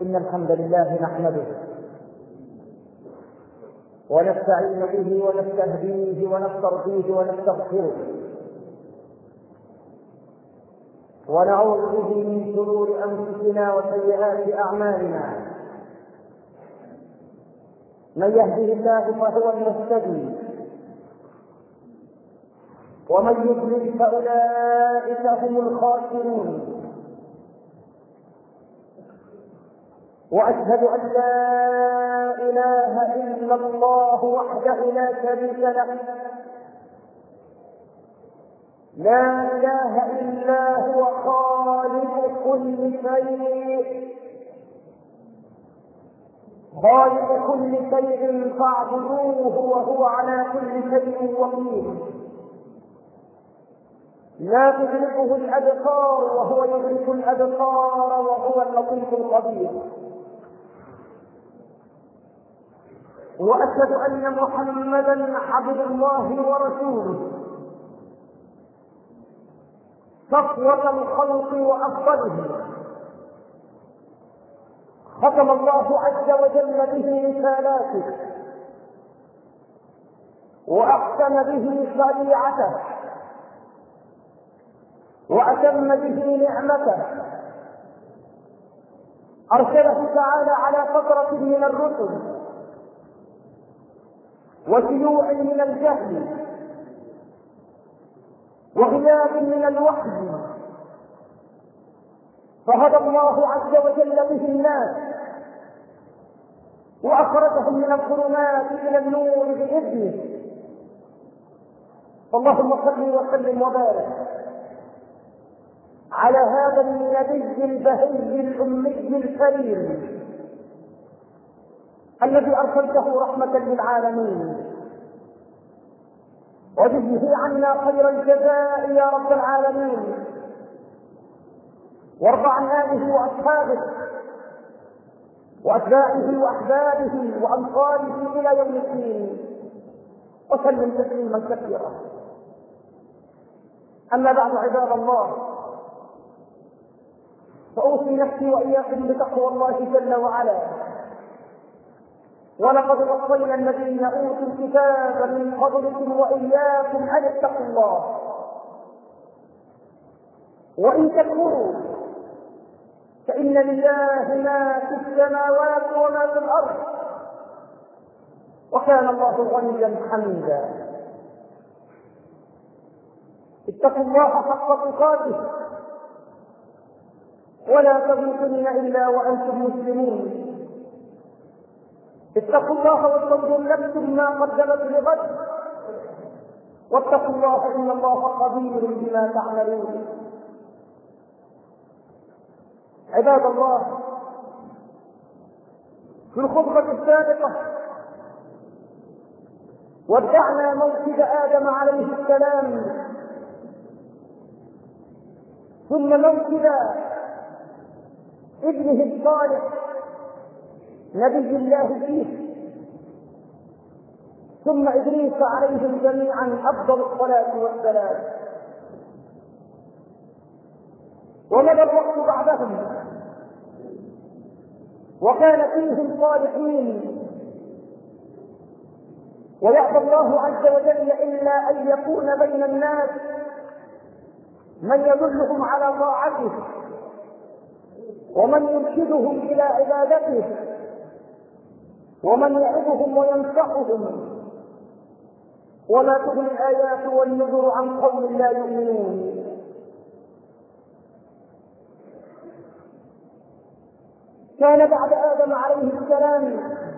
إن الحمد لله نحمده ونستعين به ونستهديه ونسترضيه ونستغفره ونعوذ به من شرور أنفسنا وسيئات أعمالنا. من يهده الله فهو المهتدي ومن يضلل فأولئك هم الخاسرون. وأشهد أن لا إله إلا الله وحده لا شريك له، لا إله إلا هو خالق كل شيء، خالق كل شيء فاعبدوه وهو على كل شيء وكيل. لا تدركه الأبصار وهو يدرك الأبصار وهو اللطيف الخبير. وأشهد أن محمدا عبد الله ورسوله، صفوة الخلق وأفضلهم، ختم الله عز وجل به رسالاته وأحسن به شريعته وأتم به نعمته. أرسله تعالى على فترة من الرسل وشيوع من الجهل وغياب من الوحي، فهدى الله عز وجل به الناس وأخرجهم من الظلمات إلى النور بإذنه. اللهم صل وسلم وبارك على هذا النبي البهي الأمي الكريم الذي أرسلته رحمة للعالمين، وجزه عنا خير الجزاء يا رب العالمين، وارض عن آله وأصحابه وأتباعه وأحبابه وأنصاره إلى يوم الدين، وسلم تسليما كثيرا. أما بعد، عباد الله، فأوصي نفسي وإياكم بتقوى الله جل وعلا. ولقد وصينا الذين أوتوا الكتاب من قبلكم وإياكم أن اتقوا الله، وإن تكفروا فإن لله ما في السماوات وما في الأرض، وكان الله غنيا حميدا. اتقوا الله حق تقاته ولا تموتن إلا وأنتم مسلمون. اتقوا الله وانظروا نفس ما قدمت لغد، واتقوا الله إن الله خبير بما تعملون. عباد الله، في الخطبة السابقة ودعنا موكب آدم عليه السلام، ثم موكب ابنه الصالح نبي الله فيه، ثم إدريس عليهم جميعا أفضل الصلاة والسلام. ومضى الوقت بعدهم وكان فيهم صالحين، ويأبى الله عز وجل إلا أن يكون بين الناس من يدلهم على طاعته ومن يرشدهم إلى عبادته ومن يعظهم وينصحهم، ولا تغني الآيات والنذر عن قوم لا يؤمنون. كان بعد آدم عليه السلام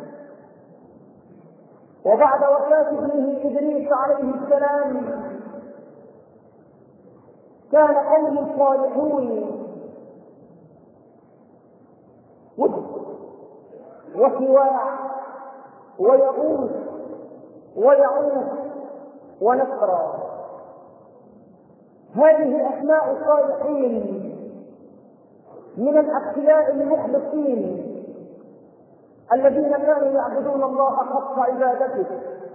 وبعد وفاة ابنه إدريس عليه السلام كان قوم صالحون ود وسواع ويغوث ويعوق ونصرا. هذه أسماء الصالحين من الأتقياء المخلصين الذين كانوا يعبدون الله حق عبادته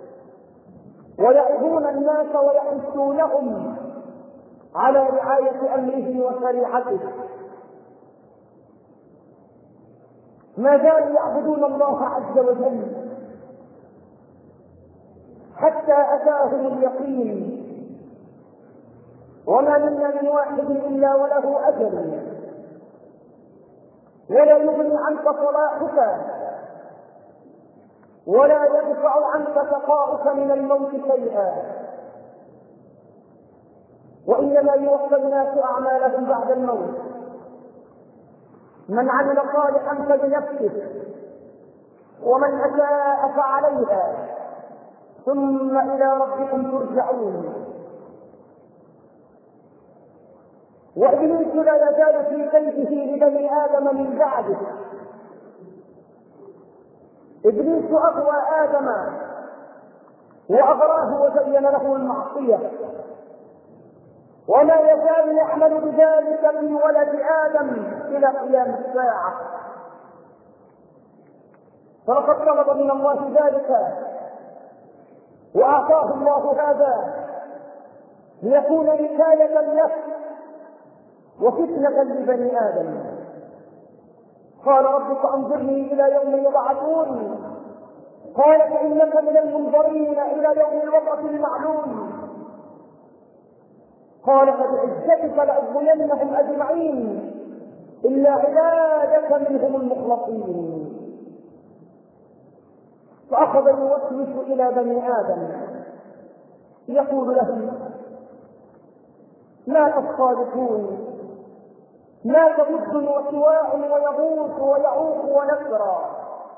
ويعظون الناس ويحثونهم على رعاية أمره وشريعته. ما زالوا يعبدون الله عز وجل حتى أتاهم اليقين. وما منا من واحد إلا وله أجل، ولا يغني عنك صلاحك ولا يدفع عنك شقاؤك من الموت شيئا، وإنما يوفى الناس أعمالهم بعد الموت. من عمل صالحا فلنفسه ومن أساء فعليها ثم إلى ربكم ترجعون. وإبليس لا يزال في كيده لبني آدم من بعده. إبليس أغوى آدم وأغراه وزين له المعصية، وما يزال يعمل بذلك في ولد آدم إلى قيام الساعة. فلقد طلب من الله ذلك وأعطاه الله هذا ليكون رسالة له وفتنة لبني آدم. قال ربك أنظرني إلى يوم يبعثون، قال فإنك من المنظرين إلى يوم الوقت المعلوم. قال فبعزتك لأغوينهم أجمعين إلا عبادك منهم المخلصين. فأخذ يوسوس إلى بني آدم يقول لهم ما الصادقون، ما تبث وسواع ويغوث ويعوق ونسرا،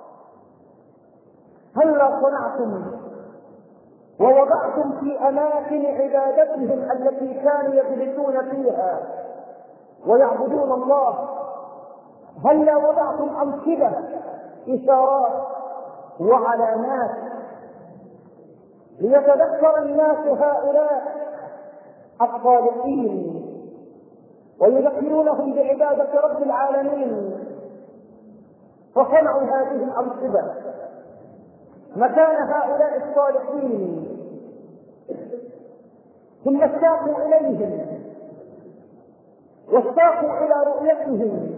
هلا صنعتم ووضعتم في أماكن عبادتهم التي كانوا يجلسون فيها ويعبدون الله، هلا وضعتم أمثلة إشارات وعلامات ليتذكر الناس هؤلاء الصالحين ويذكرونهم بعبادة رب العالمين. فصنعوا هذه الأنصبة مكان هؤلاء الصالحين، ثم اشتاقوا إليهم واشتاقوا إلى رؤيتهم،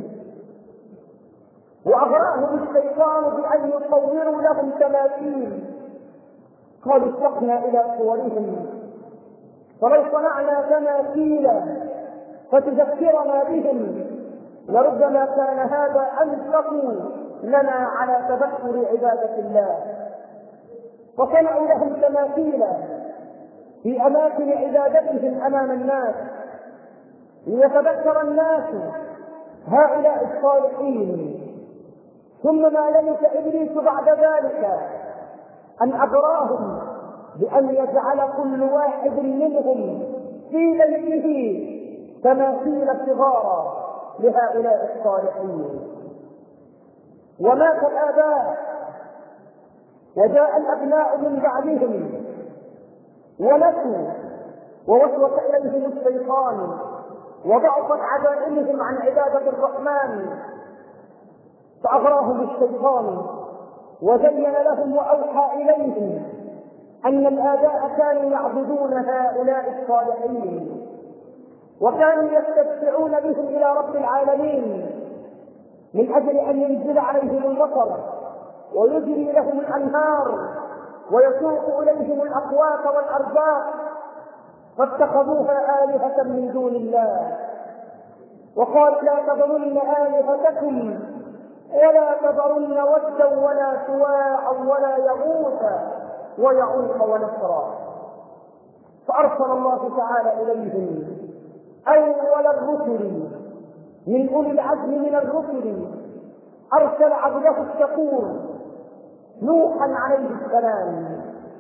وأغراهم الشيطان بأن يصوروا لهم تماثيل. قالوا اشتقنا إلى صورهم، فلو صنعنا تماثيل فتذكرنا بهم لربما كان هذا أنفق لنا على تذكر عبادة الله. فصنعوا لهم تماثيل في أماكن عبادتهم أمام الناس ليتذكر الناس هؤلاء الصالحين. ثم ما لبث إبليس بعد ذلك أن أغراهم بأن يجعل كل واحد منهم في بيته تماثيل صغارا لهؤلاء الصالحين. ومات الآباء وجاء الأبناء من بعدهم ونسوا، ووسوس إليهم الشيطان وضعفت عزائمهم عن عبادة الرحمن، فأغراهم الشيطان وزين لهم وأوحى إليهم أن الآباء كانوا يعبدون هؤلاء الصالحين وكانوا يستدفعون بهم إلى رب العالمين من أجل أن ينزل عليهم المطر ويجري لهم الأنهار ويسوق إليهم الأقوات والأرزاق، فاتخذوها آلهة من دون الله. وقال لا تذرن آلهتكم ولا تذرن ودا ولا سواعا ولا يغوث ويعوق ونسرا. فأرسل الله تعالى إليهم أول الرسل من أولي العزم من الرسل، أرسل عبده الشكور نوحا عليه السلام،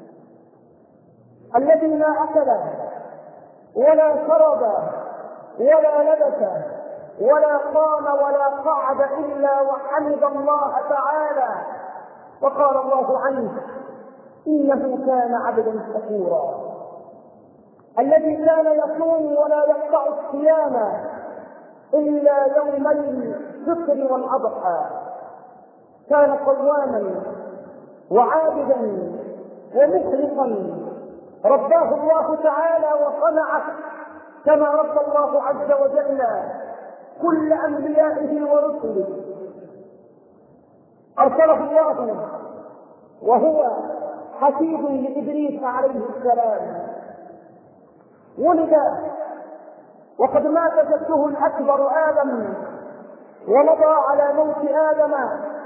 الذي ما أكل ولا شرب ولا لبس ولا قام ولا قعد إلا وحمد الله تعالى، وقال الله عنه إنه كان عبدا شكورا، الذي كان يصوم ولا يقطع الصيام إلا يومي الفطر والأضحى، كان قواما وعابدا ومخلصا، رباه الله تعالى وصنعه كما رب الله عز وجل كل أنبيائه ورسله. أرسله الله وهو حفيد لإدريس عليه السلام. ولد وقد مات جده الأكبر آدم، ومضى على موت آدم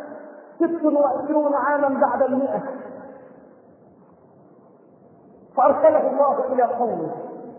26 عاما بعد 100، فأرسله الله إلى قومه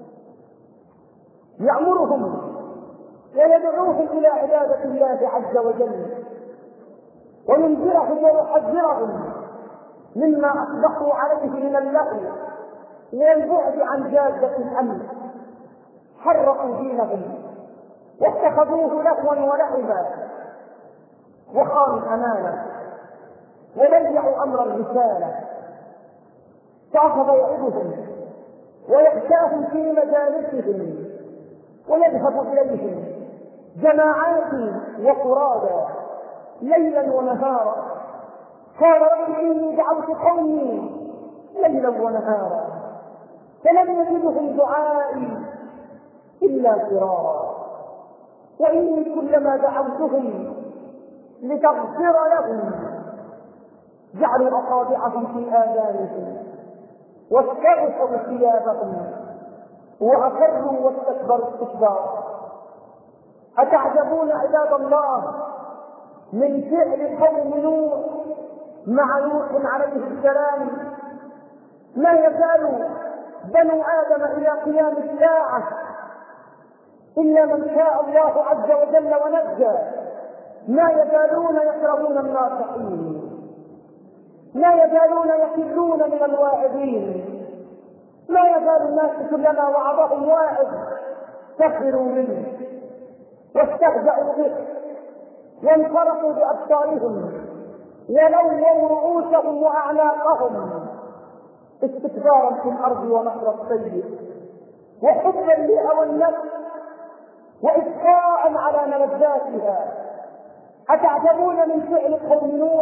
يأمرهم ويدعوهم إلى عبادة الله عز وجل، وينذرهم ويحذرهم مما أصبحوا عليه من اللهو والبعد عن جادة الأمن. حرقوا دينهم واتخذوه لهوا ولعبا، وخانوا الأمانة وضيعوا أمر الرسالة. فأخذ يعظهم ويغشاهم في مجالسهم ويذهب إليهم جماعات وفرادا ليلا ونهارا. قال رب إني دعوت قومي ليلا ونهارا فلم يزدهم دعائي إلا فرارا، وإني كلما دعوتهم لتغفر لهم جعلوا أصابعهم في آذانهم واستغشوا ثيابهم وأصروا واستكبروا استكبارا. أتعجبون عباد الله من فعل قوم نوح مع نوح عليه السلام؟ ما يزال بنو آدم إلى قيام الساعة إلا من شاء الله عز وجل ونجى ما يزالون يشربون الناصحين، ما يزالون يحلون من الواعظين، ما يزال الناس كلما وعظهم واعظ سخروا منه واستهزأوا به وانصرفوا بأبصارهم ولووا رؤوسهم وأعناقهم استكبارا في الأرض ومكر السيء وحبا لهوى النفس وإبقاء على ملذاتها. أتعجبون من فعل قوم نوح؟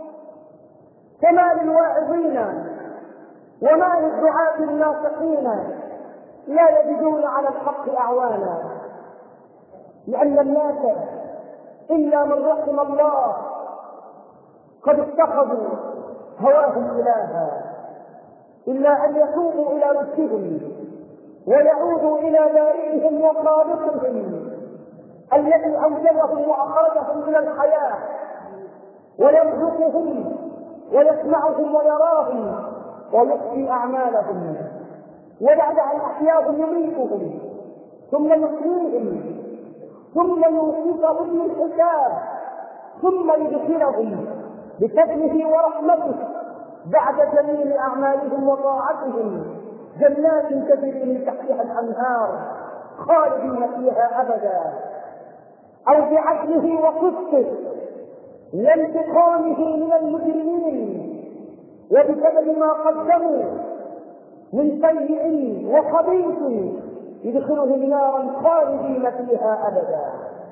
كما للواعظين وما للدعاة الناصحين لا يجدون على الحق أعوانا، لأن الناس إلا من رحم الله قد اتخذوا هواهم إلها، إلا أن يتوبوا إلى رشدهم ويعودوا إلى بارئهم وخالقهم الذي أوجدهم وأخرجهم من الحياة ويرزقهم ويسمعهم ويراهم ويحيي أعمالهم، وبعد أن أحياهم يميتهم ثم يحييهم ثم يوصفهم الحساب ثم يدخلهم بفضله ورحمته بعد جميل أعمالهم وطاعتهم جنات تجري من تحتها الأنهار خالدين فيها أبدا، أو بعدله وقسطه وانتقامه من المجرمين وبسبب ما قدموا من سيء وخبيث يدخلهم نارا خالدين فيها أبدا.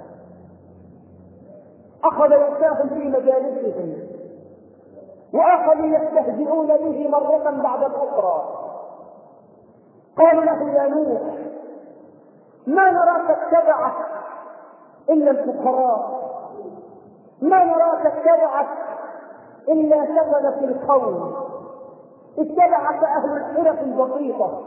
أخذ يرتاح في مجالسهم وأخذوا يستهزئون به مرة بعد الأخرى. قالوا له يا نوح ما نراك اتبعك إلا الفقراء، ما نراك اتبعك إلا سفلة القوم، اتبعك أهل الحرف البسيطة،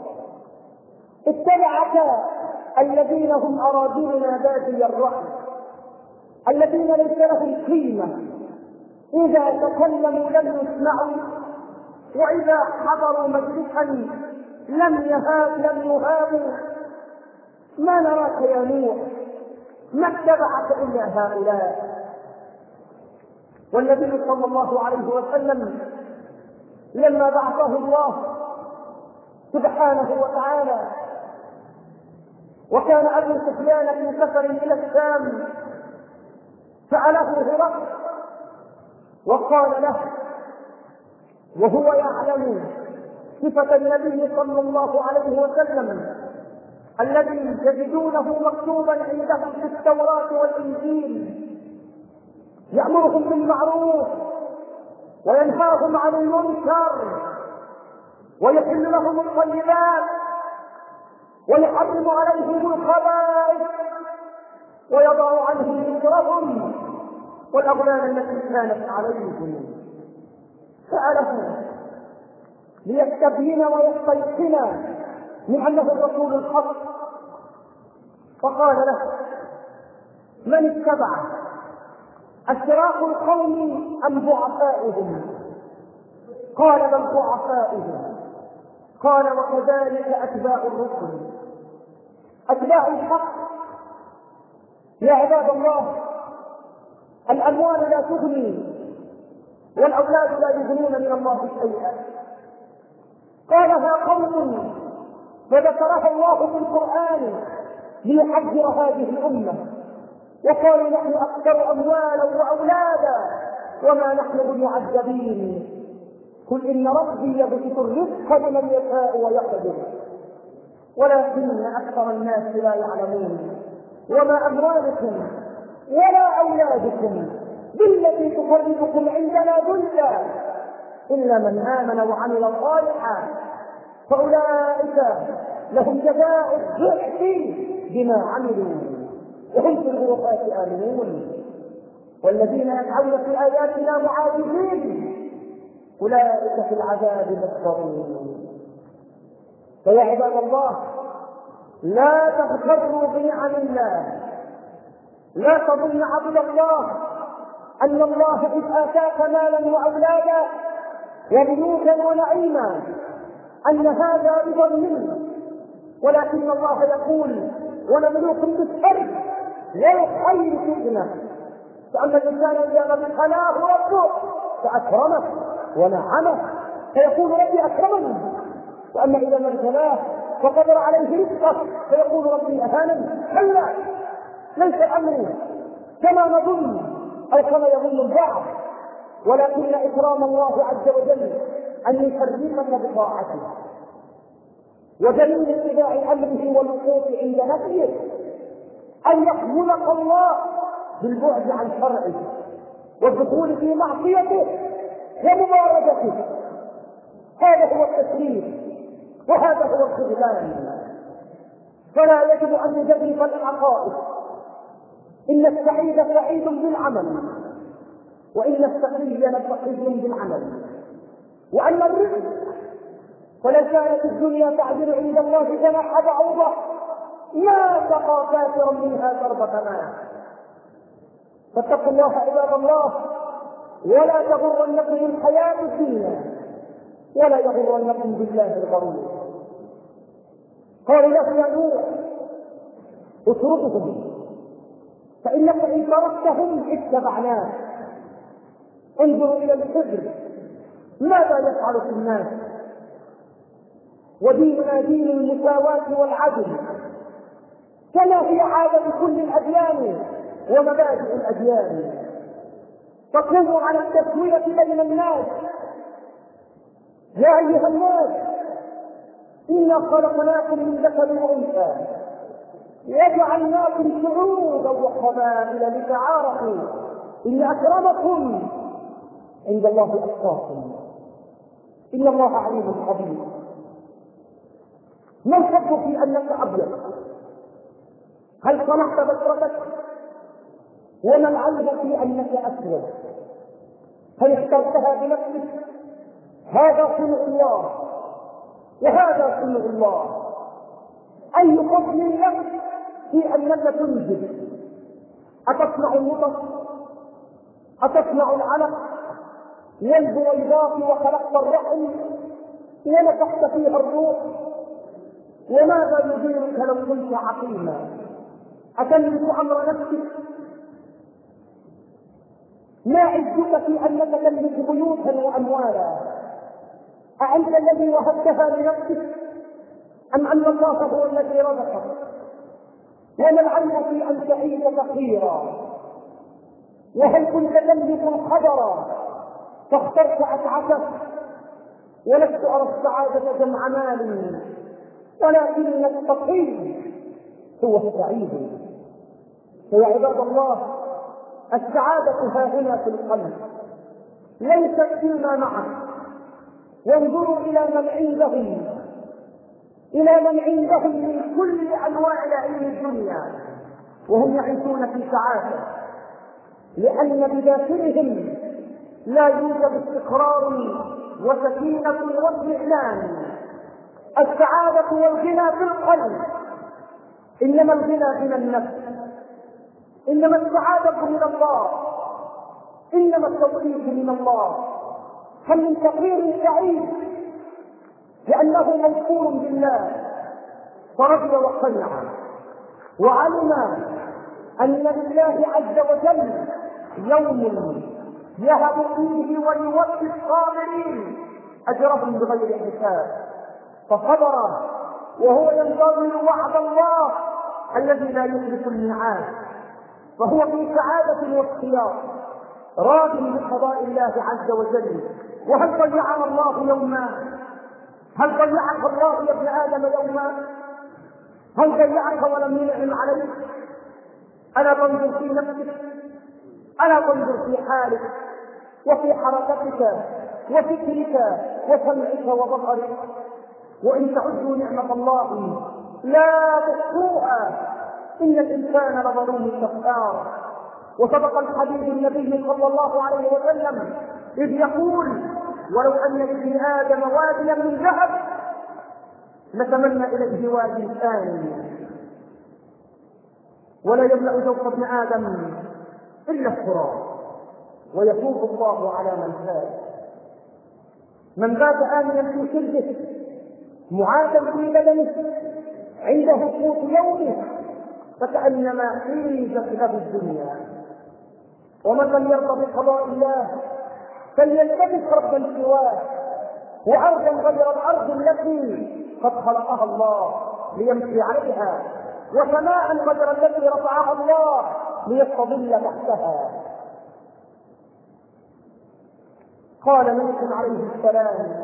اتبعك الذين هم أراذلنا بادي الرأي، الذين ليس لهم قيمة، إذا تكلموا لم يسمعوا، وإذا حضروا مجلسا لم يهابوا. ما نراك يا نوح ما اتبعك إلا هؤلاء. والنبي صلى الله عليه وسلم لما بعثه الله سبحانه وتعالى وكان أبو سفيان في سفر إلى الشام سأله هرقل وقال له وهو يعلم صفة النبي صلى الله عليه وسلم الذي تجدونه مكتوبا عندهم في التوراة والإنجيل، يأمرهم بالمعروف وينهاهم عن المنكر ويحل لهم الطيبات ويحرم عليهم الخبائث ويضع عنهم ذكرهم والأغلال التي كانت عليهم. سأله ليستبين ويستيقن من أنه الرسول الحق، فقال له: من اتبعه؟ أشراف القوم أم ضعفائهم؟ قال: بل ضعفائهم. قال: وكذلك أتباع الرسل، أتباع الحق. يا عباد الله، الأموال لا تغني والأولاد لا يغنون من الله شيئا. قالها قوم فذكرها الله في القرآن ليحذر هذه الأمة، وقالوا: نحن أكثر أموالا وأولادا وما نحن بمعذبين. قل إن ربي يبسط الرزق لمن يشاء ويقدر ولكن أكثر الناس لا يعلمون. وما أموالكم ولا أولادكم بالتي تقربكم عندنا زلفى إلا من آمن وعمل صالحا فأولئك لهم جزاء الضعف بما عملوا وهم في الغرفات آمنون. والذين يدعون في آياتنا معاذبين أولئك في العذاب محضرون. فيا عباد الله، لا تغتروا بنعم الله. لا تظن عبد الله أن الله إذ آتاك مالا وأولادا وبيوتا ونعيما أن هذا رضا منه، ولكن الله يقول: ونبلوكم بالشر والخير فتنة. فأما الإنسان إذا ما ابتلاه ربه فأكرمه ونعمه فيقول: ربي أكرمني. وأما إذا ما ابتلاه فقدر عليه رزقه فيقول: ربي أهانني. كلا، ليس أمري كما نظن أو كما يظن البعض، ولكن إكرام الله عز وجل أن يكرمك بطاعته ودليل اتباع أمره والوقوف عند نفيه أن يقبلك الله بالبعد عن شرعه والدخول في معصيته ومبارزته. هذا هو التشريف وهذا هو الخذلان. فلا يجب أن نجرب العقائد. إن السعيد سعيد بالعمل وإن الشقي لشقي بالعمل. وأما الرزق فلو كانت الدنيا تعدل عند الله جناح بعوضة ما سقى كافرا منها شربة ماء. فاتقوا الله عباد الله، ولا تغرنكم الحياة الدنيا ولا يغرنكم بالله الغرور. قالوا له: يا نوح اتركهم فإنك إن تركتهم اتبعناك. انظروا إلى الحجر ماذا يفعل في الناس. وديننا دين المساواة والعدل كما هي عادة كل الأديان ومبادئ الأديان. تقوم على التسوية بين الناس. يا أيها الناس إنا خلقناكم من ذكر وأنثى وجعلناكم شعوبا وقبائل لتعارفوا إن أكرمكم عند الله أتقاكم إن الله عليم خبير. ما الحق في أنك أبيض؟ هل صنعت بشرتك؟ وما العيب في أنك أسود؟ هل اخترتها بنفسك؟ هذا صنع الله وهذا صنع الله. أي حكم لك في أنك تنجب؟ أتصنع النطف؟ أتصنع العلق والبويضات وخلقت الرحم ونفخت فيها الروح؟ وماذا يديرك لو كنت عقيما؟ أتملك أمر نفسك؟ ما عزك في أنك تملك بيوتا وأموالا؟ أأنت الذي وهبتها لنفسك أم أن الله هو الذي رزقك؟ وما العيب في أن تعيش فقيرا؟ وهل كنت تملك القدر فاخترت أسعتك؟ ولست أرى السعادة جمع مال ولكن التقي هو السعيد. فيا عباد الله، السعادة ها هنا في القلب ليست فيما معك. وانظروا إلى من عندهم من كل أنواع العلم الدنيا وهم يعيشون في سعادة. لأن بداخلهم لا يوجد استقرار وسكينة واطمئنان. السعادة والغنى في القلب، إنما الغنى من النفس، إنما السعادة من الله، إنما التوفيق من الله. كم من فقير سعيد لأنه موصول بالله فرضي وقنع وعلم أن لله عز وجل يوم يهب فيه ويوفي الصابرين أجرهم بغير حساب، فصبر وهو ينتظر وعد الله الذي لا يخلف الميعاد، فهو في سعادة واختيار راض بقضاء الله عز وجل. وهل ضيعنا الله يوما؟ هل ضيعك الله يا ابن آدم يوما؟ هل ضيعك ولم ينعم عليك؟ ألا تنظر في نفسك، ألا تنظر في حالك وفي حركتك وفكرك وسمعك وبصرك. وإن تعدوا نعمة الله لا تحصوها إن الإنسان لظلوم كفار. وسبق الحديث النبي صلى الله عليه وسلم إذ يقول: ولو أن لابن آدم واديا من ذهب لتمنى إليه وادي ثاني، ولا يملأ جوف ابن آدم إلا التراب، ويتوب الله على من تاب. من بات آمنا في سربه معافى في بدنه عنده قوت يومه فكأنما حيزت له الدنيا. ومن لم يرضى بقضاء الله فليلتمس ربا سواه وأرضا غير الأرض التي قد خلقها الله ليمشي عليها، وسماء غير التي رفعها الله ليستظل تحتها. قال نوح عليه السلام: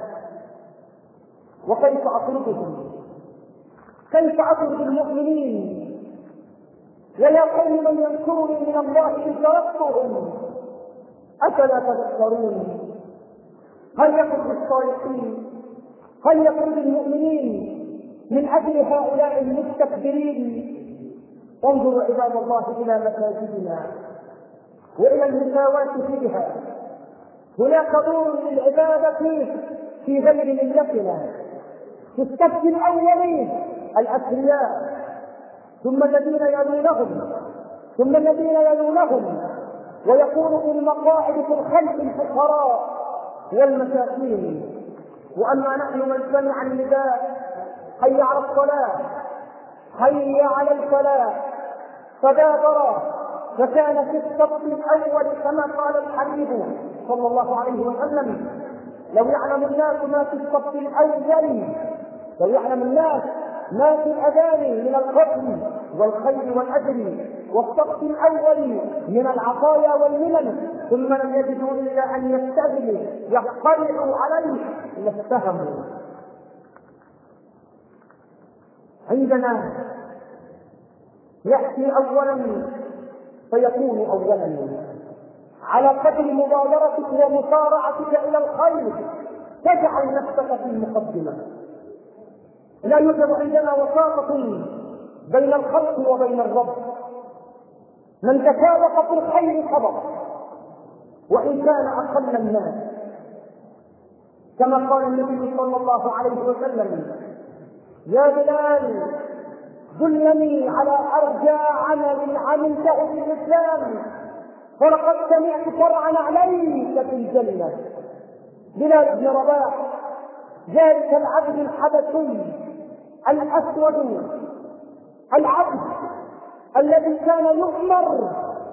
وكيف أطردهم؟ كيف أطرد المؤمنين؟ ويا قوم من ينصرني من الله إن تركتهم؟ أفلا تذكرون؟ هل يطرد الصالحين؟ هل يطرد المؤمنين من أجل هؤلاء المستكبرين؟ انظروا عباد الله إلى مساجدنا وإلى المساواة فيها. هناك دور للعبادة في غير ملتنا. في الصف الأول الأثرياء، ثم الذين يلونهم، ثم الذين يلونهم، ويكون في المقاعد في الخلف الفقراء والمساكين. وأما نحن من سمع النداء: حي على الصلاة، حي على الفلاح، فبادر، فكان في الصف الأول كما قال الحبيب صلى الله عليه وسلم: لو يعلم الناس ما في الصف الأول، لو يعلم الناس ما في الأذان من الفضل والخير والأجر والصف الأول من العطايا والمنن، ثم لم يجدوا إلا أن يستهلوا يطلعوا عليه لاستهموا. عندنا يأتي أولا فيكون أولا على قدر مبادرتك ومسارعتك إلى الخير. تجعل نفسك في المقدمة. لا يوجد عندنا وساطة بين الخلق وبين الرب. من تسابق في الخير سبق وإن كان أقل الناس، كما قال النبي صلى الله عليه وسلم: يا بلال دلني على أرجى عمل عملته في الإسلام فلقد سمعت فرعا عليك في الجنة. بلال بن رباح ذلك العبد الحبشي الأسود، العبد الذي كان يؤمر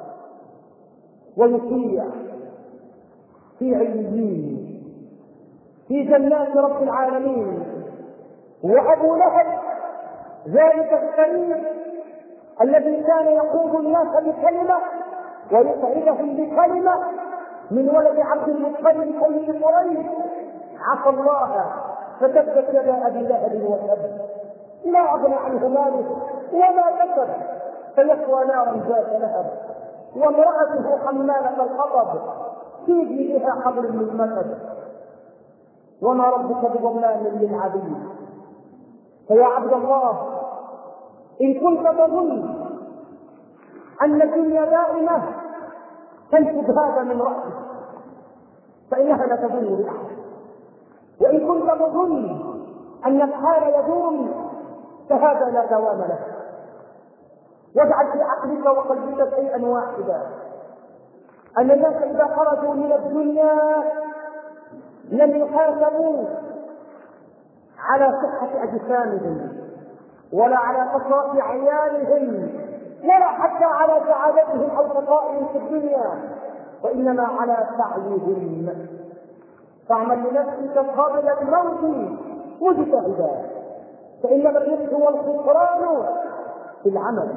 ويطيع في عليين في جنات رب العالمين. وأبو لهب ذلك الشريف الذي كان يقود الناس بكلمة ويسعدهم بكلمة من ولد عبد المطلب سيد قريش، عصى الله فتبت يدا أبي لهب وتب، لا أغنى عنه ماله وما كسب، فيسوى نارا ذات لهب، وامرأته حمالة الحطب في جيدها حبل من مسد، وما ربك بظلام للعبيد. فيا عبد الله، إن كنت تظن أن الدنيا دائمة تنسب هذا من رأسك فإنها لا تضر بأحد. وإن كنت تظن أن الحال يدور فهذا لا دوام له. واجعل في عقلك وقلبك شيئا واحدا، أن الناس إذا خرجوا من الدنيا لم يحاسبوا على صحة أجسامهم ولا على كثرة عيالهم ولا حتى على سعادتهم أو شقائهم في الدنيا، وإنما على سعيهم. فاعمل لنفسك قبل الموت مجتهدا، فإنما الرزق والخسران في العمل.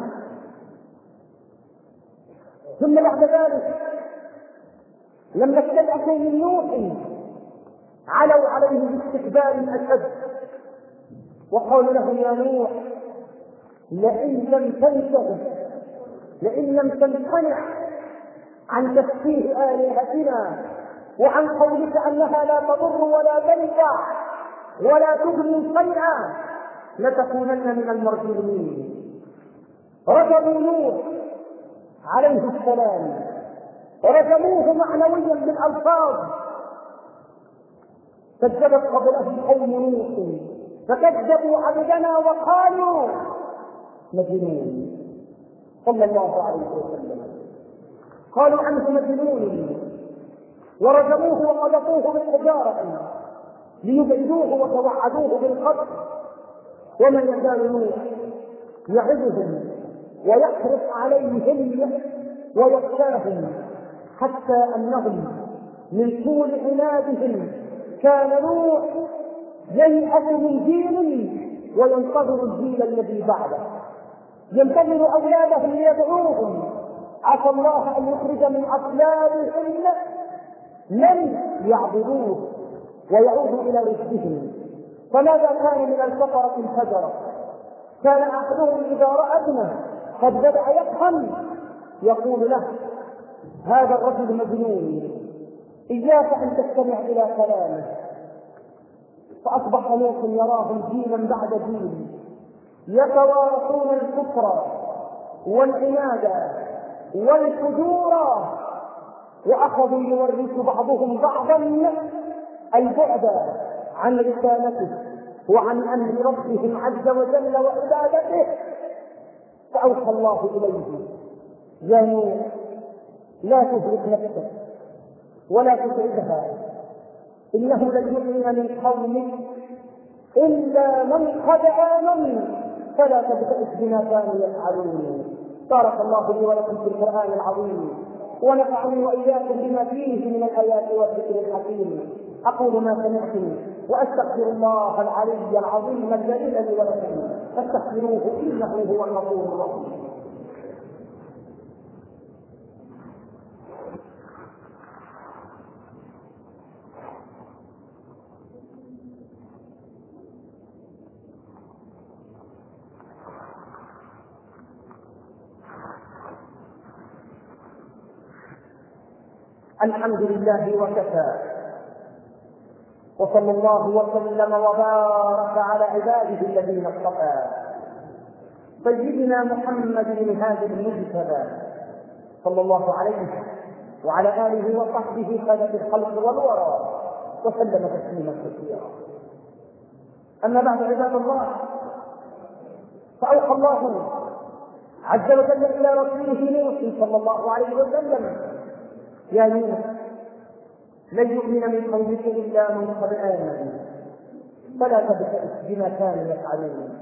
ثم بعد ذلك لما استلأ من نوح علوا عليه باستكبار أشد وقالوا له يا نوح لئن لم تمتنع عن تسفيه آلهتنا وعن قولك أنها لا تضر ولا تنفع ولا تغني شيئا لتكونن من المرجومين. رجموا نوح عليه السلام، رجموه معنويا بالألفاظ. كذبت قبلهم قوم نوح فكذبوا عبدنا وقالوا مجنون، صلى الله عليه وسلم. قالوا عنه مجنون ورجموه وقذفوه بالحجارة ليبعدوه وتوعدوه بالقتل. وما يزال نوح يعظهم ويحرص عليهم ويخشاهم حتى أنهم من طول عنادهم كان نوح ييأس من جيل وينتظر الجيل الذي بعده، ينتظر أولادهم ليدعوهم عسى الله أن يخرج من أصلابهم من يعبدوه ويعودوا إلى رشدهم. فماذا كان من الفقرة الفجرة؟ كان أحدهم إذا رأى ابنه قد بدأ يفهم يقول له هذا الرجل مجنون، إياك أن تستمع إلى كلامه. فأصبح نوح يراهم جيلا بعد جيل يتوارثون الكفر والعناد والفجور، وأخذوا يورث بعضهم بعضا البعد عن رسالته وعن أمر ربهم عز وجل وعبادته. فأوحى الله إليه يا نوح لا تهلك نفسك ولا تتعبها، إنه لن يؤمن من قومك إلا من قد آمن فلا تبتئس بما كانوا يفعلون. بارك الله لي ولكم في القرآن العظيم ونفعني وإياكم بما فيه من الآيات والذكر الحكيم. أقول ما سمعتم وأستغفر الله العلي العظيم الجليل لي ولكم فاستغفروه إنه هو الغفور الرحيم. الحمد لله وكفى، وصلى الله وسلم وبارك على عباده الذين اصطفى، سيدنا محمد الهادي المجتبى صلى الله عليه وعلى آله وصحبه خالق الخلق والورى وسلم تسليما كثيرا. أما بعد عباد الله، فأوحى الله عز وجل إلى رسوله نوح صلى الله عليه وسلم يا نوح لن يؤمن من قومك إلا من قد آمن فلا تبتئس بما كانوا يفعلون.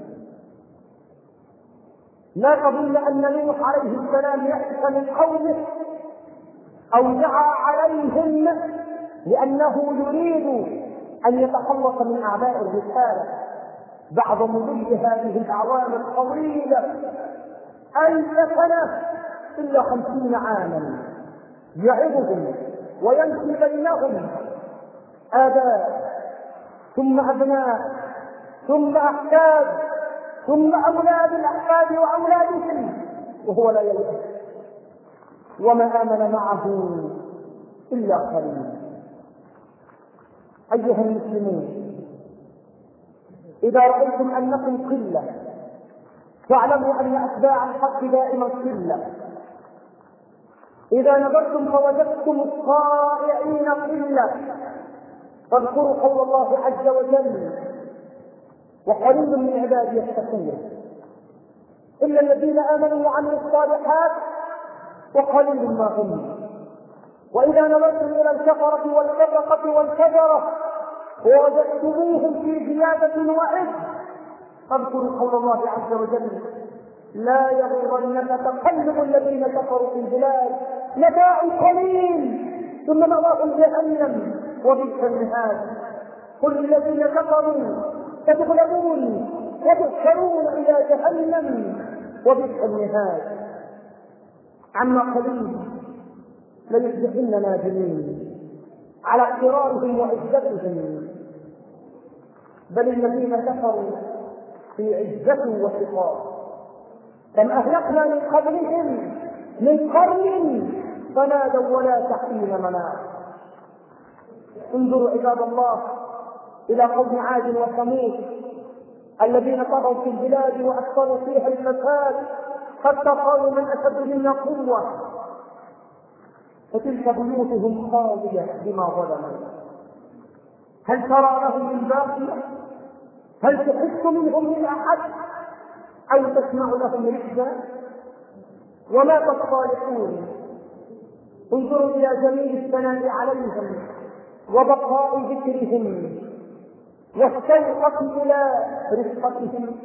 لا تظن أن نوح عليه السلام يأس من قومه أو دعا عليهم لأنه يريد أن يتخلص من أعباء الرسالة بعد مضي هذه الأعوام الطويلة 1000 سنة إلا 50 عاما يعظهم ويمشي بينهم آباء ثم أبناء ثم أحفاد ثم أولاد الأحفاد وأولادهم وهو لا يلئ، وما آمن معه إلا قليل. أيها المسلمون، إذا رأيتم أنكم قلة فاعلموا أن أتباع الحق دائما قلة. إذا نظرتم فوجدتم الطائعين قلة فاذكروا قول الله عز وجل: وقليل من عبادي الشكور، إلا الذين آمنوا وعملوا الصالحات وقليل ما هم. وإذا نظرتم إلى الكفرة والفسقة والفجرة ووجدتموهم في زيادة وعز فاذكروا قول الله عز وجل: لا يغرنك تقلب الذين كفروا في البلاد، متاع قليل ثم مأواهم جهنم وبئس المهاد. قل للذين كفروا ستغلبون وتحشرون إلى جهنم وبئس المهاد. عما قليل ليصبحن نادمين على اقترارهم وعزتهم، بل الذين كفروا في عزة وشقاق. كم أهلكنا من قبلهم من قرن فنادوا ولا تحين مناص. انظروا عباد الله إلى قوم عاد وثمود الذين طغوا في البلاد وأكثروا فيها الفساد حتى قالوا: من أشد منا قوة. فتلك بيوتهم خاوية بما ظلموا. هل ترى لهم من باقية؟ هل تحس منهم من أحد أو تسمع لهم ركزا؟ ومات الصالحون. انظروا إلى جميل الثناء عليهم وبقاء ذكرهم والشوقة إلى رفقتهم.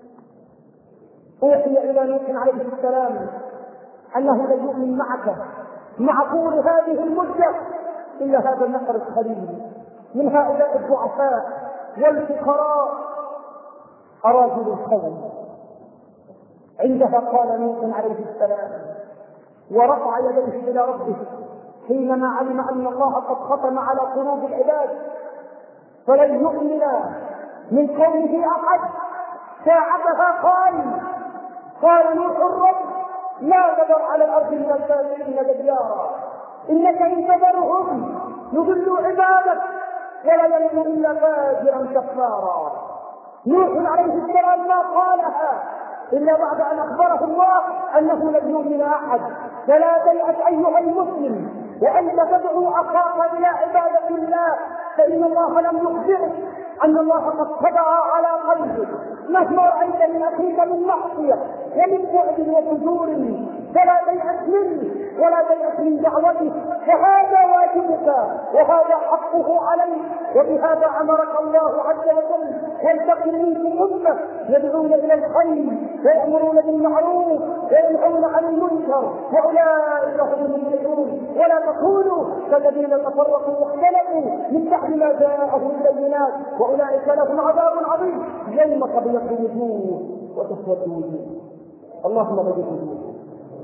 أوحي إلى نوح عليه السلام أنه لن يؤمن معك مع طول هذه المدة إلا هذا النفر القليل من هؤلاء الضعفاء والفقراء أراذل القوم. عندها قال نوح عليه السلام ورفع يديه إلى ربه حينما علم أن الله قد ختم على قلوب العباد فلن يؤمن من قومه أحد. ساعتها قال نوح الرب: لا تذر على الأرض من الكافرين ديارا إنك إن تذرهم يضلوا عبادك ولا يلد إلا فاجرا كفارا. نوح عليه السلام ما قالها إلا بعد أن أخبره الله أنه لن يؤمن أحد. فلا تيأس أيها المسلم وأنت تدعو أخاك إلى عبادة الله، فإن الله لم يخبرك أن الله قد طبع على قلبك مهما رأيت من أخيك من معصية ومن بعد وفجور، فلا تيأس منه ولا تيأس من دعوته، فهذا واجبك وهذا حقه عليك. وبهذا أمرك الله عز وجل: ولتكن منكم أمة يدعون إلى الخير ويأمرون بالمعروف وينهون عن المنكر وأولئك هم المفلحون. ولا تكونوا كالذين تفرقوا واختلفوا من بعد ما جاءهم البينات وأولئك لهم عذاب عظيم يوم تبيض وجوه وتسود وجوه. اللهم بارك فيهم.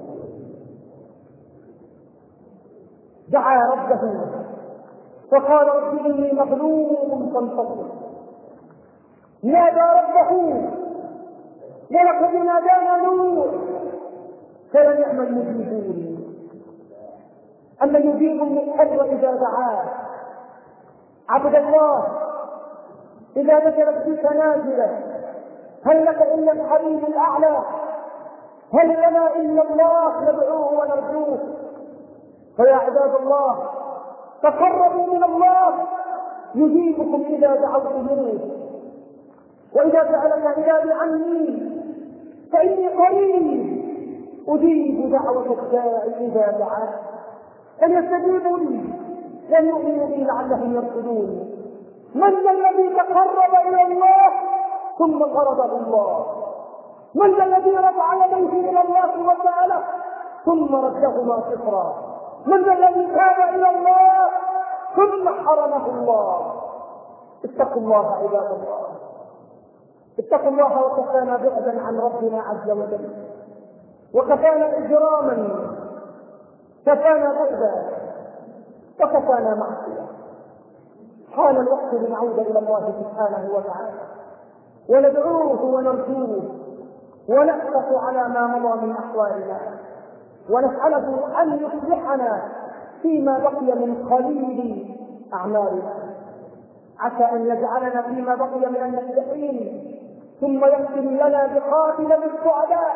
دعا ربه فقال: رب إني مغلوب فانتصر. نادى ربه ولقد نادانا نوح فلنعم المجيبون. أما يجيب المضطر إذا دعاه. عبد الله إذا نزلت بك نازلة هل لك إلا الحبيب الأعلى؟ هل لنا إلا الله ندعوه ونرجوه؟ فيا عباد الله تقربوا من الله يجيبكم إذا دعوتموه. وإذا سألك عبادي عني فإني قريب أجيب دعوة الداعي إذا دعاه فليستجيبوا لي وليؤمنوا بي لعلهم يرشدون. من الذي تقرب إلى الله ثم غضبه الله؟ من الذي رفع يديه إلى الله وسأله ثم ردهما صفرا؟ من الذي تاب إلى الله ثم حرمه الله؟ اتقوا الله عباد الله، اتقوا الله وكفانا بعدا عن ربنا عز وجل، وكفانا إجراما، كفانا بعدا وكفانا معصية. حان الوقت لنعود إلى الله سبحانه وتعالى وندعوه ونرجوه ونأسف على ما مضى من أحوالنا ونسأله أن يصلحنا فيما بقي من قليل أعمالنا، عسى أن يجعلنا فيما بقي من المفلحين ثم يختم لنا بقاتل السعداء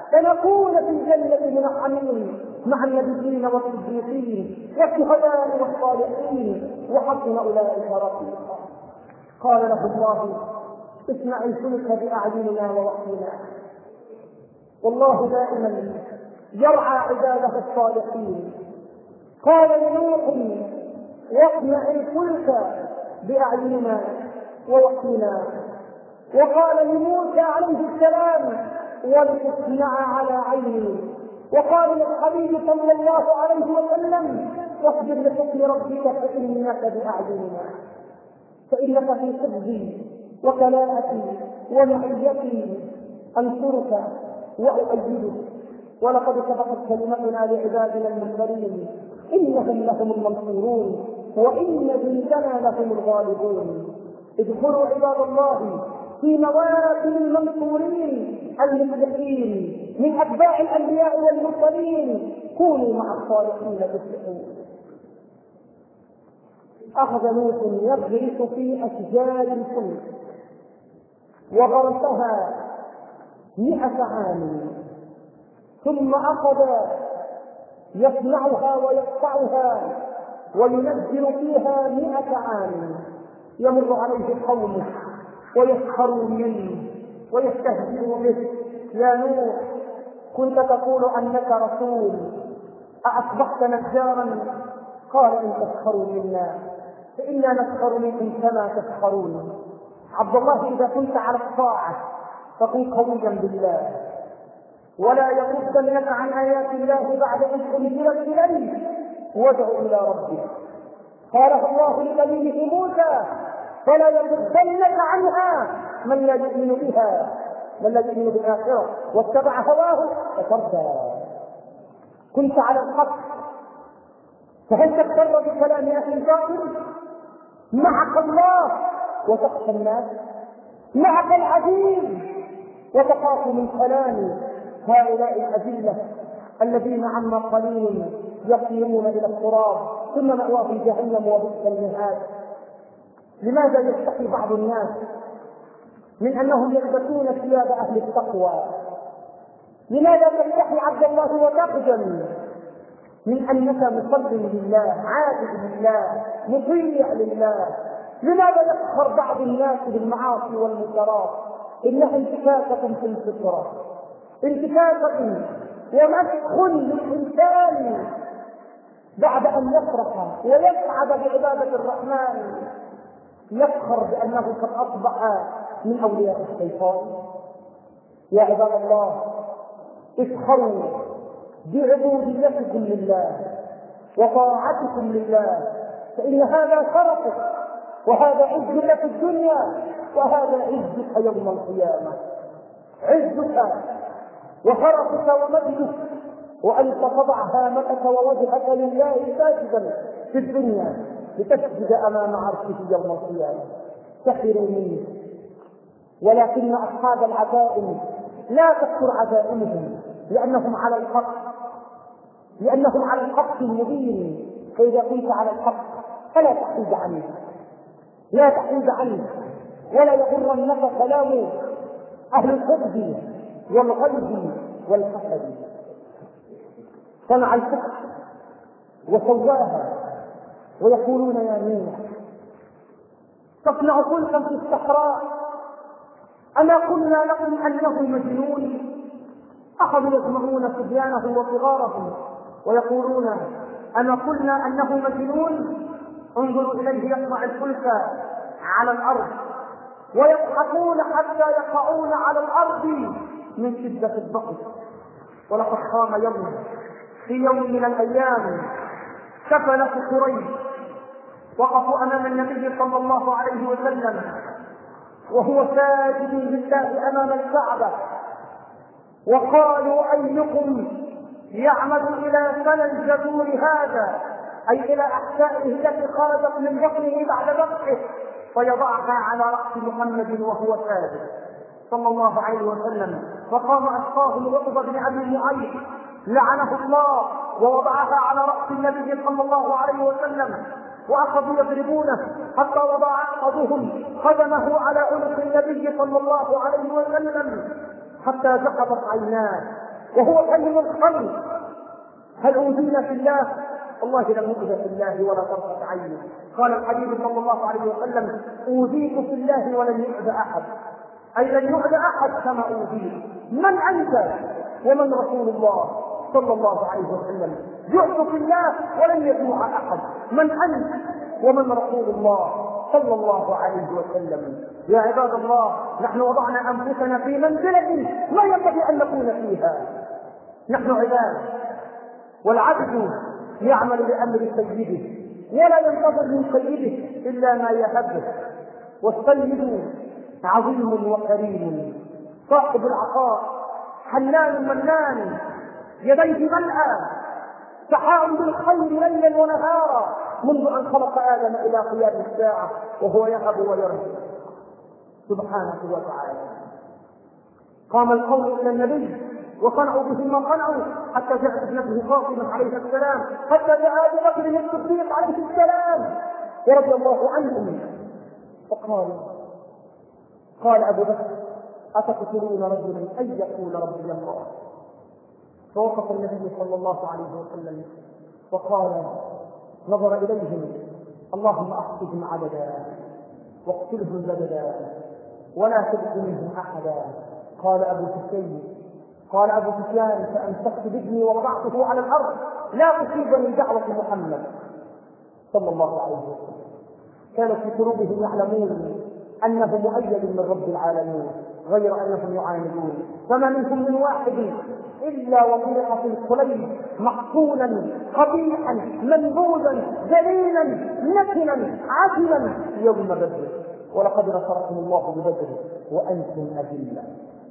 فنكون في الجنة منعمين مع النبيين والصديقين والشهداء والصالحين وحسن أولئك رفيقا. قال له الله: اصنع الفلك بأعيننا ووحينا. والله دائما يرعى عباده الصالحين. قال لنوح: واصنع الفلك بأعيننا ووحينا. وقال لموسى عليه السلام: ولتصنع على عيني. وقال للحبيب صلى الله عليه وسلم: واصبر لحكم ربك فإنك بأعيننا، فإنك في حفظي وكلاءتي ومعيتي، أنصرك وأؤيدك. ولقد سبقت كلمتنا لعبادنا المرسلين إنهم لهم المنصورون وإن جندنا لهم الغالبون. ادخلوا عباد الله في مواسم المنصورين المفلحين من أتباع الأنبياء والمرسلين. كونوا مع الصالحين تفلحون. أخذ نوح يغرس في أشجار الفلك وغرسها 100 عام، ثم أخذ يصنعها ويقطعها وينزل فيها 100 عام. يمر عليه قومه ويسخرون منه ويستهزئون به: يا نوح، كنت تقول أنك رسول، أأصبحت نجارا؟ قال: إن تسخروا منا فإنا نسخر منكم كما تسخرون. عبد الله، إذا كنت على الطاعة فكن قويا بالله، ولا يصدنك عن آيات الله بعد إذ أنزلت إليك، وادع إلى ربك. قاله الله لنبيه موسى: فلا يصدنك عنها من لا يؤمن بها، من لا يؤمن بالآخرة واتبع هواه فتردى. كنت على الحق، فهل تغتر بكلام أهل الباطل؟ معك الله وتخشى الناس، معك العزيز وتخاف من كلام هؤلاء الأذلة الذين عما قليل يصيرون إلى التراب ثم مأواهم جهنم وبئس المهاد. لماذا يستحي بعض الناس من أنهم يلبسون ثياب أهل التقوى؟ لماذا تستحي عبد الله وتخجل من أنك مصل لله، عابد لله، مطيع لله؟ لماذا يسخر بعض الناس بالمعاصي والمنكرات؟ إنها انتكاسة في الفطرة، انتكاسة ومسخ للإنسان بعد أن يفرح ويسعد بعبادة الرحمن يفخر بأنه قد أصبح من أولياء الشيطان. يا عباد الله، افخروا بعبوديتكم لله وطاعتكم لله، فإن هذا شرفك وهذا عزك في الدنيا وهذا عزك يوم القيامة. عزك وشرفك ومجدك وأنت تضع هامتك ووجهك لله ساجدا في الدنيا لتسجد أمام عرشه يوم القيامة. سخروا منه، ولكن أصحاب العزائم لا تكثر عزائمهم لأنهم على الحق، لأنهم على الحق المبين. فإذا كنت على الحق فلا تحيد عنه، لا تحيد عنه، ولا يغرنك كلام أهل الحقد والغيظ والحسد. صنع الفقه وسواها ويقولون: يا نوح، تصنع فلكا في الصحراء، أما قلنا لكم أنه مجنون؟ أخذوا يسمعون صبيانه وصغارهم ويقولون: أما قلنا أنه مجنون؟ انظروا إليه يصنع الفلك على الأرض ويضحكون حتى يقعون على الأرض من شدة الضغط. ولقد قام يوم في يوم من الأيام سفنة قريش وقفوا أمام النبي صلى الله عليه وسلم وهو ساجد لله أمام الكعبة، وقالوا: أيكم يعمد إلى سنى الجذور هذا، أي إلى أحشائه التي خرجت من بطنه بعد ذبحه، فيضعها على رأس محمد وهو ساجد صلى الله عليه وسلم. فقام أشقاهم عقبة بن أبي معيط لعنه الله ووضعها على رأس النبي صلى الله عليه وسلم، وأخذوا يضربونه حتى وضع أحدهم قدمه على عنق النبي صلى الله عليه وسلم حتى زقطت عيناه وهو كلم الخلق. هل أوذينا في الله؟ والله لم نؤذى في الله ولا طرفة عين. قال الحبيب صلى الله عليه وسلم: أوذيت في الله ولن يؤذى أحد، أي لن يؤذى أحد كما أوذيت. من أنت ومن رسول الله صلى الله عليه وسلم؟ جئت في الله ولن يجوع أحد. من أنت ومن رسول الله صلى الله عليه وسلم؟ يا عباد الله، نحن وضعنا أنفسنا في منزلة لا ينبغي أن نكون فيها. نحن عباد، والعبد يعمل بأمر سيده ولا ينتظر من سيده إلا ما يهبه. والسيد عظيم وكريم صاحب العطاء، حنان منان، يديه ملأى، سحاء بالخير ليلا ونهارا منذ أن خلق آدم إلى قيام الساعة، وهو يهب ويرزق سبحانه وتعالى. قام القوم إلى النبي وصنعوا به ما صنعوا، حتى جاءت ابنته فاطمة عليه السلام، حتى جاء أبو بكر الصديق عليه السلام ورضي الله عنهم، قال أبو بكر: أتقتلون رجلا أن يقول ربي الله؟ فوقف النبي صلى الله عليه وسلم وقال، نظر إليهم: اللهم أحصهم عددا واقتلهم بددا ولا تبق منهم أحدا. قال أبو سفيان: فأمسكت بابني ووضعته على الأرض لا تصيبني دعوة محمد صلى الله عليه وسلم. كانوا في قلوبهم يعلمون أنه مؤيد من رب العالمين، غير أنهم يعاندون. فما منهم من واحد إلا وطلق في القليل محصونا قبيحا منبوذا ذليلا نتنا عتلا يوم بدر، ولقد نصركم الله ببدر وأنتم أذلة.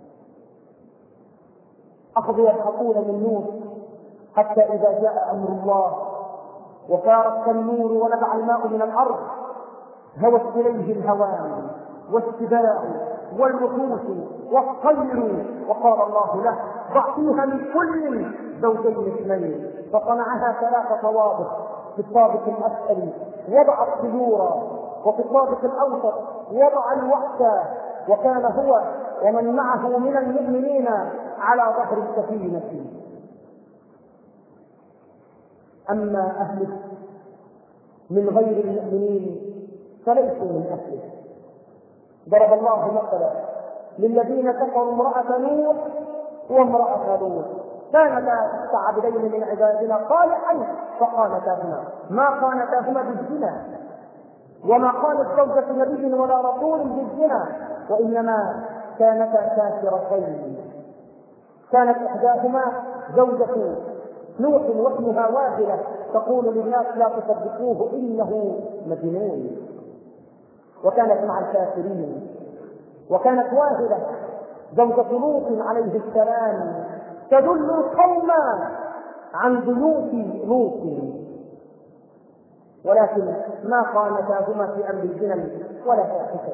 أخذوا يضحكون من نور حتى إذا جاء أمر الله وفارق النور ونبع الماء من الأرض هوت إليه الهوان والسباع والوحوش والطير، وقال الله له: ضع فيها من كل زوجين اثنين. فصنعها 3 طوابق، في الطابق الأسفل وضع الطيور، وفي الطابق الأوسط وضع الوحش، وكان هو ومن معه من المؤمنين على ظهر السفينة. أما أهله من غير المؤمنين فليسوا من أهله. ضرب الله مثلا للذين كفروا امرأة نوح وامرأة لوط، كانتا تحت عبدين من عبادنا صالحين فخانتاهما، ما خانتاهما بالزنا، وما خانت زوجة نبي ولا رسول بالزنا، وإنما كانتا كافرتين. كانت إحداهما زوجة نوح واسمها واهلة تقول للناس: لا تصدقوه إنه مجنون، وكانت مع الكافرين. وكانت واهلة زوجة لوط عليه السلام تدل القوم عن ضيوف لوط، ولكن ما خانتاهما في أمر الزنا ولا فاحشة.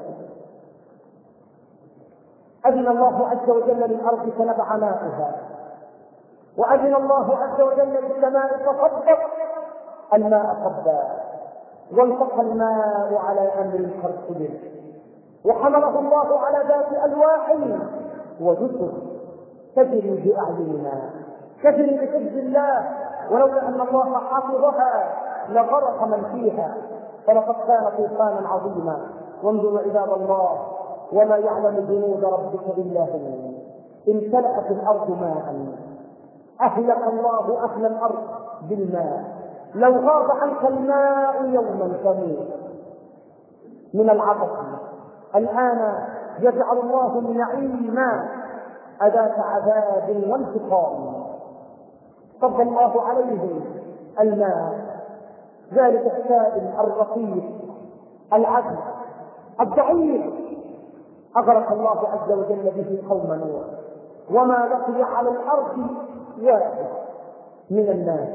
أذن الله عز وجل للأرض فنبع ماؤها، وأذن الله عز وجل للسماء فصدق الماء صبا، وانطق الماء على أمر قد قدر، وحمله الله على ذات ألواح ودسر تجري بأعيننا، تجري بحفظ الله، ولولا أن الله حافظها لغرق من فيها، فلقد كان طوفانا عظيما. وانظروا عباد الله: وما يعلم جنود ربك إلا هو. امتلأت الأرض ماء، أهلك الله أهل الأرض بالماء. لو غاب عنك الماء يوما تموت من العطش. الآن يجعل الله النعيم أداة عذاب وانتقام. صب الله عليهم الماء، ذلك السائل الرقيق العذب الضعيف، أغرق الله عز وجل به قوم نوح، وما بقي على الأرض واحد من الناس.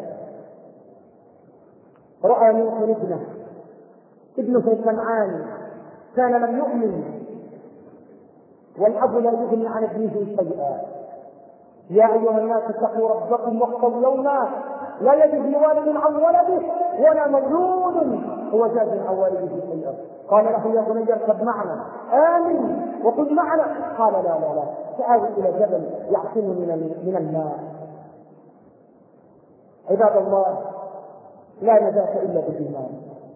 رأى نوح ابنه كنعان كان لم يؤمن، والأب لا يغني عن ابنه شيئا. يا أيها الناس اتقوا ربكم واخشوا يوما لا يجزي والد عن ولده ولا مولود هو جاز عن والده شيئا. قال له يا بني اركب معنا آمن وكن معنا. قال لا سآوي إلى جبل يعصمني من الماء. عباد الله، لا نجاة إلا بالإيمان،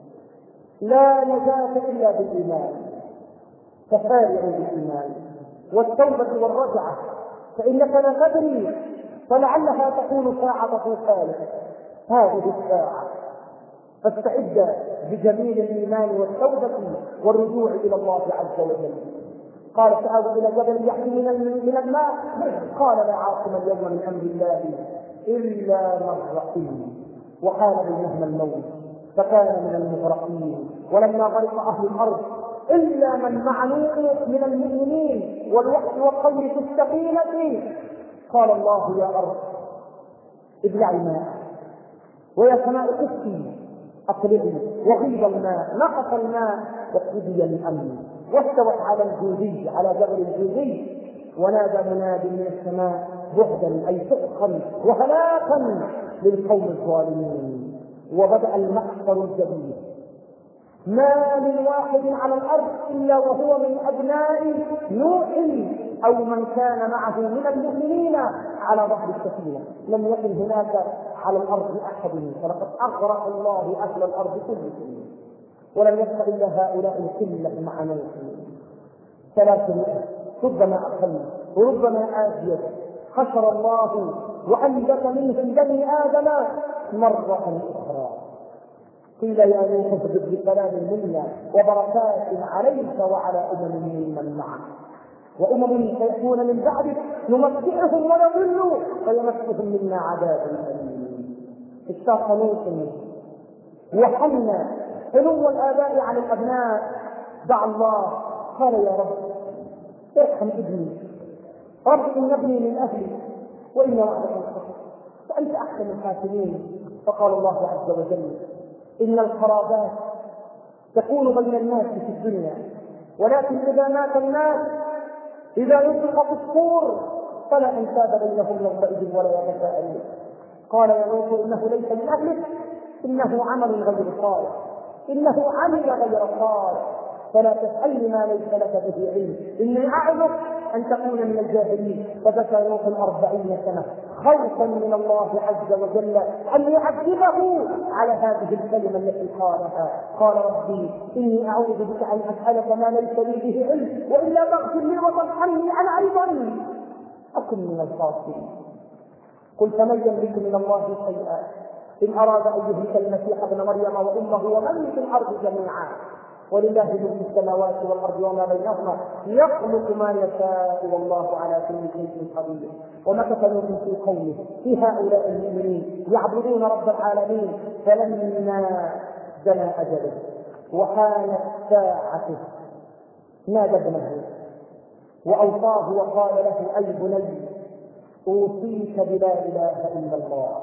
لا نجاة إلا بالإيمان. فسارعوا بالإيمان والتوبة والرجعة، فإنك لا تدري فلعلها تكون ساعة طوفان هذه الساعة. فاستعد بجميل الإيمان والتوبة والرجوع إلى الله عز وجل. قال سآوي إلى جبل يحمي من الماء. قال لا عاصم اليوم من أمر الله إلا من رحم، وحال بينهما الموت فكان من المغرقين. ولما غرق أهل الأرض إلا من مع نوح من المؤمنين والوحي والطير في السفينة قال الله يا أرض ابلعي ماء ويا سماء قفي أقلعي، وغيض الماء نقص الماء وقضي الأمر واستوت على الجودي على جبل الجودي. ونادى مناد من السماء بعدا أي سحقا وهلاكا للقوم الظالمين. وبدأ المأسر الجديد. ما من واحد على الأرض إلا وهو من أبناء نوح أو من كان معه من المؤمنين على ظهر السفينة. لم يكن هناك على الأرض أحد، فلقد أغرق الله أهل الأرض كلهم، ولم يبق إلا هؤلاء القلة مع نوح 300 ربما أقل وربما أزيد. حشر الله وأنبت منهم بني آدم مرة أخرى. قيل يا نوح اهبط بسلام منا وبركات عليك وعلى أمم ممن معك وأمم سيأتون من بعدك نمتعهم ونضلوا فيمسهم منا عذاب أليم. اشتاق نوح وحن حلو الآباء على الأبناء، دعا الله قال يا رب ارحم ابني، رب إن ابني من أهلي وإن وعدك الحق فأنت أحسن الحاكمين. فقال الله عز وجل إن القرابات تكون بين الناس في الدنيا، ولكن إذا مات الناس إذا ينفخ في الصور فلا أنساب بينهم يومئذ ولا يتساءلون. قال يا نوح إنه ليس من أهلك، إنه عمل غير صالح، إنه عمل غير صالح، فلا تسألني ما ليس لك به علم، إني أعظك أن تكون من الجاهلين. فبكى نوح 40 سنة خوفا من الله عز وجل أن يعذبه على هذه الكلمة التي قالها. قال ربي إني أعوذ بك أن أسألك ما ليس لي به علم، وإلا تغفر لي وترحمني أنا أيضا أكن من الخاسرين. قل فمن يملك من الله شيئا إن أراد أن يهلك المسيح ابن مريم وأمه ومن في الأرض جميعا ولله ملك السماوات والأرض وما بينهما يخلق ما يشاء والله على كل شيء قدير. ومكث نوح في قومه في هؤلاء المؤمنين يعبدون رب العالمين فلما جنى أجله وحانت ساعته نادى ابنه وأوصاه وقال له أي بني أوصيك بلا إله إلا الله.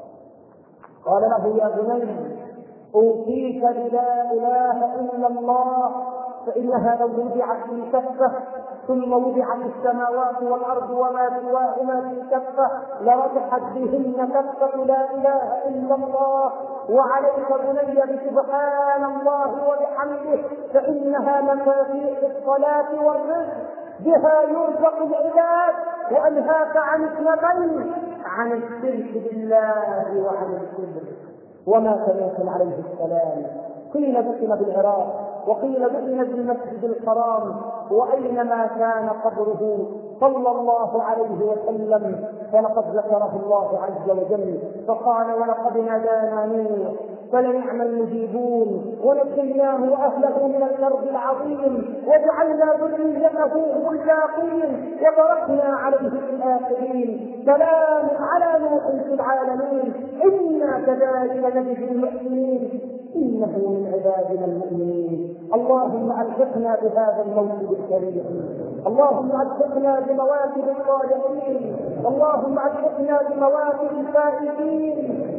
قال له يا بني أوصيك بلا إله إلا الله، فإنها لو وضعت في كفة ثم وضعت السماوات والأرض وما سواهما في كفة لرجحت بهن كفة لا إله إلا الله. وعليك بني بسبحان الله وبحمده فإنها مفاتيح الصلاة والرزق، بها يرزق العباد. وأنهاك عن اثنتين، عن الشرك بالله وعن الكبر. ومات نوح عليه السلام قيل دفن بالعراق وقيل دفن بالمسجد الحرام، وأينما كان قبره صلى الله عليه وسلم فلقد ذكره الله عز وجل فقال ولقد نادانا نوح فلنعم المجيبون ونجيناه واهله من الكرب العظيم وجعلنا ذريته هم الباقين وباركنا عليه في الاخرين. سلام على نوح في العالمين انا كذلك نجزي المحسنين انه من عبادنا المؤمنين. اللهم الحقنا بهذا الموت الكريم، اللهم الحقنا بمواكب الصالحين، اللهم الحقنا بمواكب الفائزين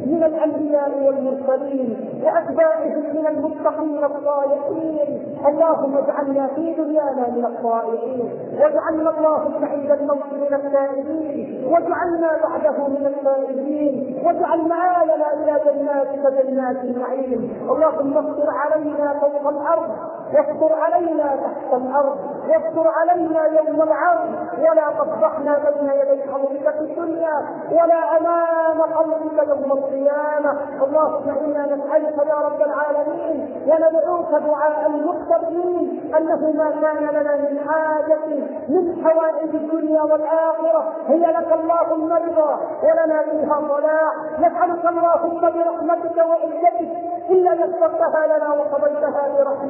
من الأنبياء والمرسلين وأتباعهم من المتقين الصالحين. اللهم اجعلنا في دنيانا من الطائعين، واجعلنا اللهم عند الموت من التائبين، واجعلنا بعده من التائبين، واجعل مآلنا إلى جناتك جنات النعيم. اللهم استر علينا فوق الأرض، واستر علينا تحت الأرض، واستر علينا يوم العرض، ولا تفضحنا بين يدي حضرتك في الدنيا ولا أمام قلبك يوم القيامة. اللهم إنا نسألك يا رب العالمين وندعوك دعاء المتقين أنه ما كان لنا من حاجة من حوائج الدنيا والآخرة هي لك اللهم رضا ولنا فيها صلاح. نسألك اللهم برحمتك وعزتك إلا يسرتها لنا وقضيتها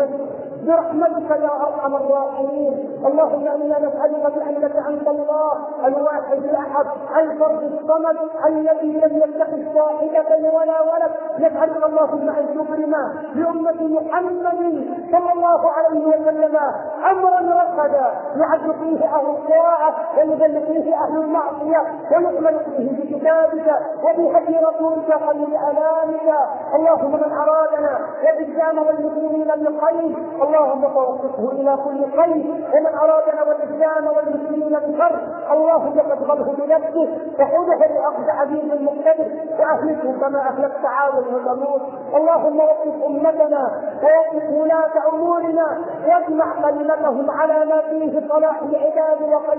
برحمتك يا أرحم الراحمين. اللهم إنا نسألك بأنك أنت الله الواحد الأحد الفرد الصمد الذي لم يتخذ صاحبة ولا ولد. نسألك اللهم أن تكرم لأمة محمد صلى الله عليه وسلم أمرا رشدا يعد فيه أهل الطاعة ويذل فيه أهل المعصية ويؤمن فيه بكتابك وبهدي رسولك خير أنامك. اللهم من أرادنا والإسلام والمسلمين بخير اللهم توفقه إلى كل خير، ومن أرادنا والإسلام والمسلمين بشر اللهم فاشغله بنفسه وخذه لأخذ عزيز المقتدر وأهلكه كما أهلكت عاد وثمود. اللهم وفق أمتنا ووفق ولاة أمورنا واجمع كلمتهم على ما فيه صلاح العباد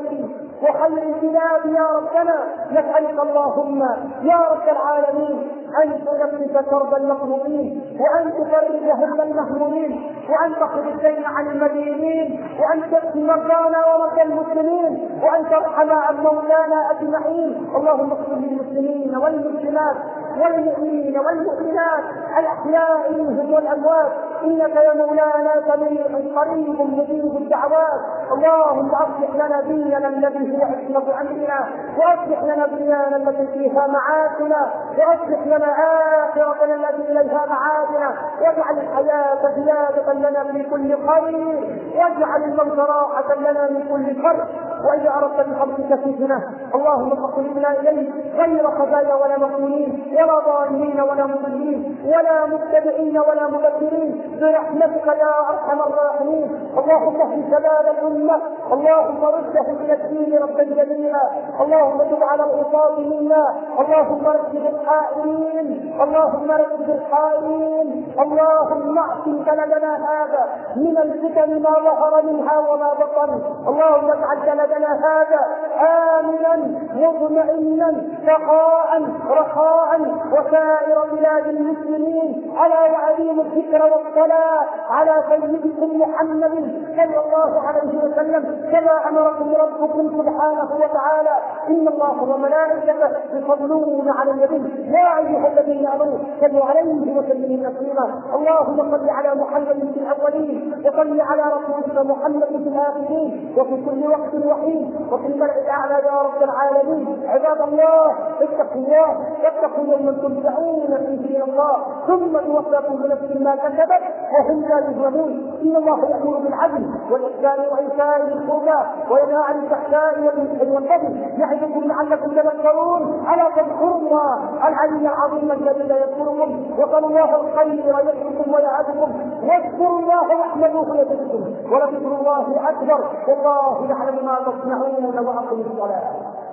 وخير البلاد يا ربنا. نسألك اللهم يا رب العالمين أن تنفس كرب المكروبين، وأن تفرج هم المهمومين، وأن تقضي الدين عن المدينين، وأن تشفي مرضانا ومرضى المسلمين، وأن ترحم عن مولانا أجمعين. اللهم اغفر للمسلمين والمسلمات والمؤمنين والمؤمنات الأحياء منهم والأموات إنك يا مولانا سميع قريب مجيب الدعوات. اللهم أصلح لنا ديننا الذي هو عصمة أمرنا، وأصلح لنا دنيانا التي فيها معاشنا، وأصلح لنا آخرتنا التي إليها معادنا، واجعل الحياة زيادة لنا في كل خير، واجعل الموت راحة لنا من كل شر. وإذا أردت بحبك فتنة اللهم فاقبلنا إليه غير خزايا ولا مفتونين ولا ضالين ولا مضلين ولا متبعين ولا مبدلين برحمتك يا أرحم الراحمين. اللهم اهد شباب الأمة، اللهم ردهم إلى الدين ربا جميلا. اللهم تب على العصاة منا، اللهم رشد الحائرين، اللهم رشد الحائرين. اللهم اعصم بلدنا هذا من الفتن ما ظهر منها وما بطن. اللهم اجعل بلدنا هذا آمنا مطمئنا سخاء رخاء، وسائر بلاد المسلمين على وعديم الذكر والصلاة على سيدكم محمد صلى الله عليه وسلم كما أمركم ربكم سبحانه وتعالى. إن الله وملائكته يصلون على النبي يا أيها الذين آمنوا صلوا عليه وسلموا تسليما. اللهم صل على محمد في الأولين، وصل على رسولك محمد في الآخرين، وفي كل وقت وحين، وفي الملأ الأعلى يا رب العالمين. عباد الله اتقوا الله واتقوا يوما ترجعون فيه إلى الله ثم توفى كل نفس ما كسبت وهم لا يظلمون. إن الله يأمر بالعدل والإحسان وإيتاء ذي القربى وينهى عن الفحشاء والمنكر والبغي يعظكم لعلكم تذكرون. ألا تذكروا الله العلي العظيم الذي لا يذكركم، وصلوا الله الخير ويذكركم ويعظكم، واذكروا الله واحمدوه يذكركم، ولذكر الله أكبر، والله يعلم ما تصنعون. وأقم الصلاة.